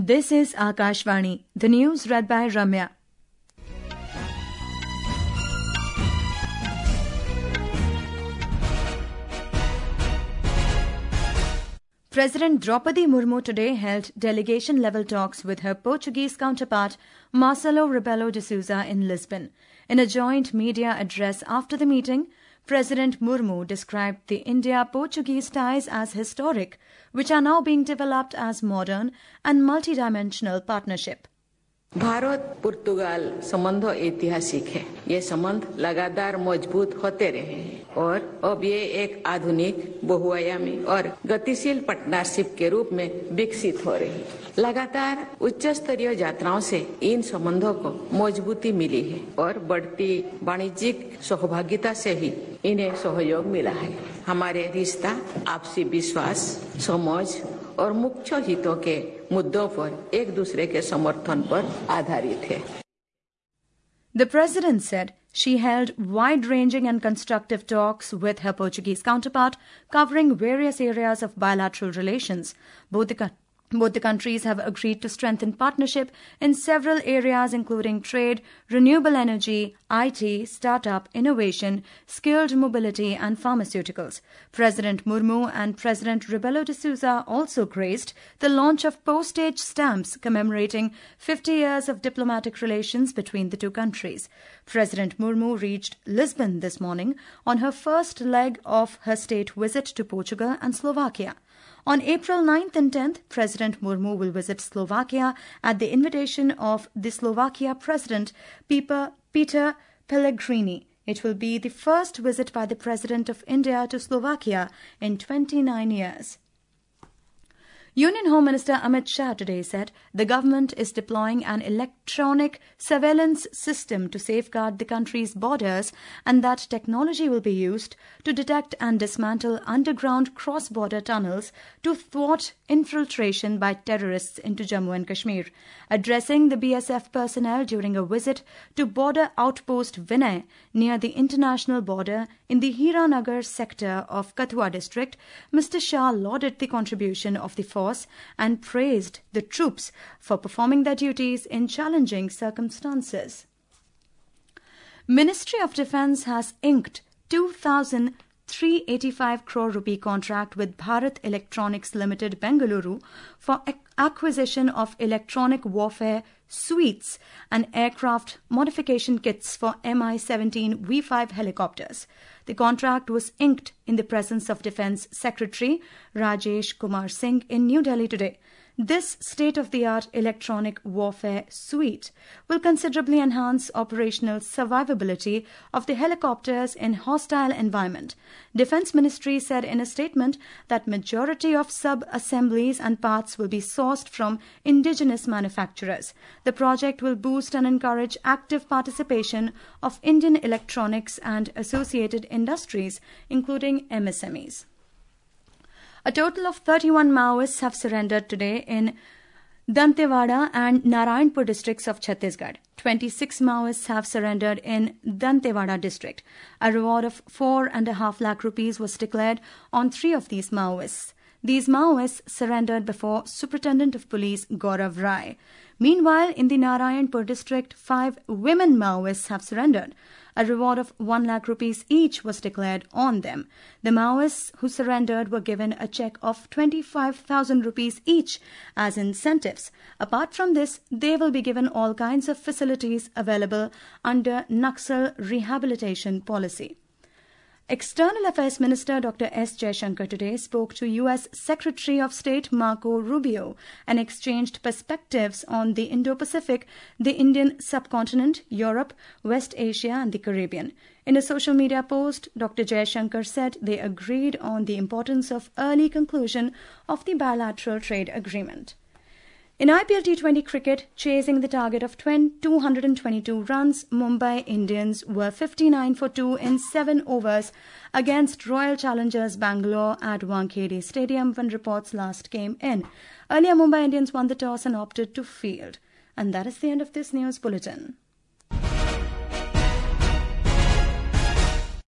This is Akashvani. The news read by Ramya. President Draupadi Murmu today held delegation-level talks with her Portuguese counterpart, Marcelo Rebelo de Sousa, in Lisbon. In a joint media address after the meeting, President Murmu described the India-Portuguese ties as historic, which are now being developed as modern and multidimensional partnership. Bharat पुर्तगाल संबंध ऐतिहासिक है। ये संबंध लगातार मजबूत होते रहे हैं और अब ये एक आधुनिक, बहुआयामी और गतिशील पार्टनरशिप के रूप में विकसित हो रही है। लगातार उच्च स्तरीय यात्राओं से इन संबंधों को मजबूती मिली है और बढ़ती वाणिज्यिक सहभागिता से ही इन्हें सहयोग मिला है। हमारे रिश्ता आपसी विश्वास, समझ और मुख्य हितों के मुद्दों पर एक दूसरे के समर्थन पर आधारित है। The president said she held wide-ranging and constructive talks with her Portuguese counterpart, covering various areas of bilateral relations. Both the countries have agreed to strengthen partnership in several areas including trade, renewable energy, IT, startup, innovation, skilled mobility and pharmaceuticals. President Murmu and President Rebelo de Sousa also graced the launch of postage stamps commemorating 50 years of diplomatic relations between the two countries. President Murmu reached Lisbon this morning on her first leg of her state visit to Portugal and Slovakia. On April 9th and 10th, President Murmu will visit Slovakia at the invitation of the Slovakia President, Peter Pellegrini. It will be the first visit by the President of India to Slovakia in 29 years. Union Home Minister Amit Shah today said the government is deploying an electronic surveillance system to safeguard the country's borders and that technology will be used to detect and dismantle underground cross-border tunnels to thwart infiltration by terrorists into Jammu and Kashmir. Addressing the BSF personnel during a visit to border outpost Vinay near the international border in the Hiranagar sector of Kathua district, Mr. Shah lauded the contribution of the force and praised the troops for performing their duties in challenging circumstances. Ministry of Defence has inked 2,385 crore rupee contract with Bharat Electronics Limited Bengaluru for acquisition of electronic warfare suites and aircraft modification kits for Mi-17 V5 helicopters. The contract was inked in the presence of Defence Secretary Rajesh Kumar Singh in New Delhi today. This state-of-the-art electronic warfare suite will considerably enhance operational survivability of the helicopters in hostile environment. Defence Ministry said in a statement that majority of sub-assemblies and parts will be sourced from indigenous manufacturers. The project will boost and encourage active participation of Indian electronics and associated industries, including MSMEs. A total of 31 Maoists have surrendered today in Dantewada and Narayanpur districts of Chhattisgarh. 26 Maoists have surrendered in Dantewada district. A reward of 4.5 lakh rupees was declared on 3 of these Maoists. These Maoists surrendered before Superintendent of Police Gaurav Rai. Meanwhile, in the Narayanpur district, 5 women Maoists have surrendered. A reward of 1 lakh rupees each was declared on them. The Maoists who surrendered were given a cheque of 25,000 rupees each as incentives. Apart from this, they will be given all kinds of facilities available under Naxal rehabilitation policy. External Affairs Minister Dr. S. Jaishankar today spoke to U.S. Secretary of State Marco Rubio and exchanged perspectives on the Indo-Pacific, the Indian subcontinent, Europe, West Asia and the Caribbean. In a social media post, Dr. Jaishankar said they agreed on the importance of early conclusion of the bilateral trade agreement. In IPL T20 cricket, chasing the target of 222 runs, Mumbai Indians were 59 for 2 in 7 overs against Royal Challengers Bangalore at Wankhede Stadium when reports last came in. Earlier, Mumbai Indians won the toss and opted to field. And that is the end of this news bulletin.